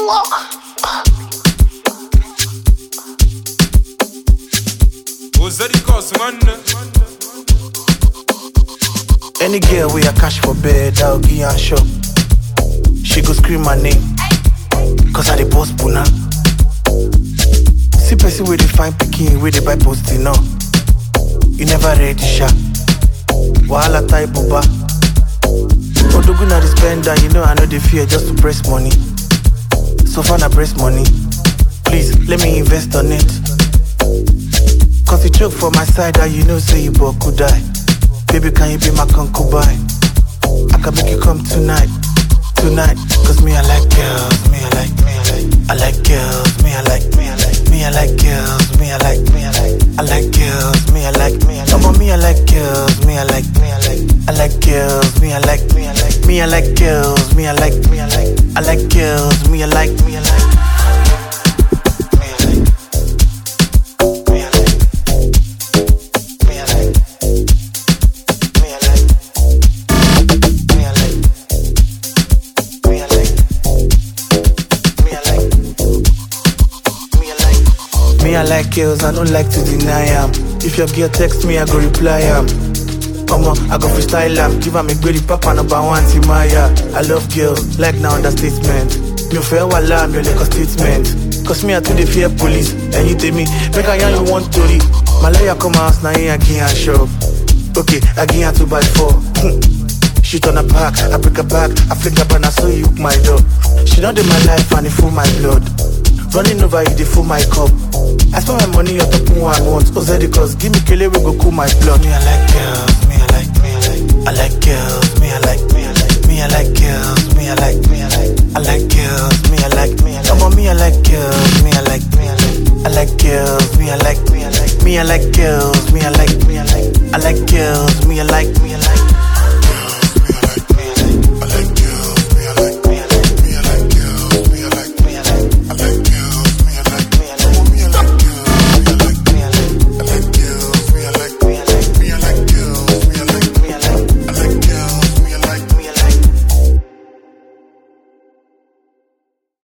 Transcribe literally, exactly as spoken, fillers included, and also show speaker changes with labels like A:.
A: Any girl with a cash for bed, I'll give her a shop. She go scream my name, cause I the boss puna. See person with the fine picking, with the buy posting no. You never ready sha. Wahala type buba. Odogu na the spender, you know I know the fear just to press money. So far na press money. Please let me invest on it. Cause you choke for my side, that you know say you both could die. Baby, can you be my concubine? I can make you come tonight, tonight. Cause me I like girls, me I like, me I like, I like girls, me I like, me I like, me I like girls, me I like, me I like, I like girls, me I like, me I like. Come on, me I like girls, me I like, me I like, I like girls, me I like, me I like, me I like girls, me I like, me I like, I like girls, me I like, me I like. Me, I like girls, I don't like to deny am. If your girl text me, I go reply am. Come on, I go freestyle am. Give am a greedy papa number one, Timaya. I love girls, like now understatement. Me fair wala, me like a statement. Cause me I to the fear police, and you tell me, make a young you want to read. My lawyer come house, now I give her shop. Okay, I give her two by four. She turn her back, I break her back, I flick up and I saw you hook my door. She don't do my life and it full my blood. Running over you, they full my cup. I spend my money on top of one once. Ozedi cause give me kele, we go cool my blood. Me I like girls, me I like, me I like, I like girls, me I like, me I like, me I like girls, me I like, me I like, I like girls, me I like, me I like. Come on, me I like girls, me I like, me I like, I like girls, me I like, me I like, me I like girls, me I like, me I like, I like girls, me I like, me I like.